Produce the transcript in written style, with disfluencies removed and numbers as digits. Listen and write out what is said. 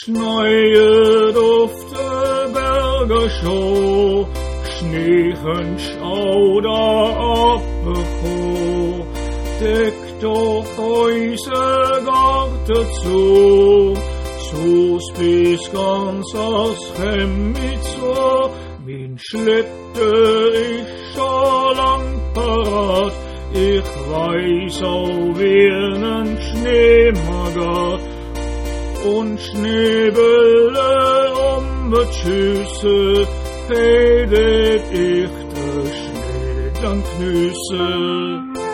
Schnee auf der Berge schon, Schneechen Schauder abbekommen, deckt doch Häuser Garten zu, zus bis ganz aus Chemnitz so, min Schleppe ist schon lang parat, ich weiß auch wie nen Schneemagat, und Schneebälle die Schüsse, redet ich der Schnee dann knüsse.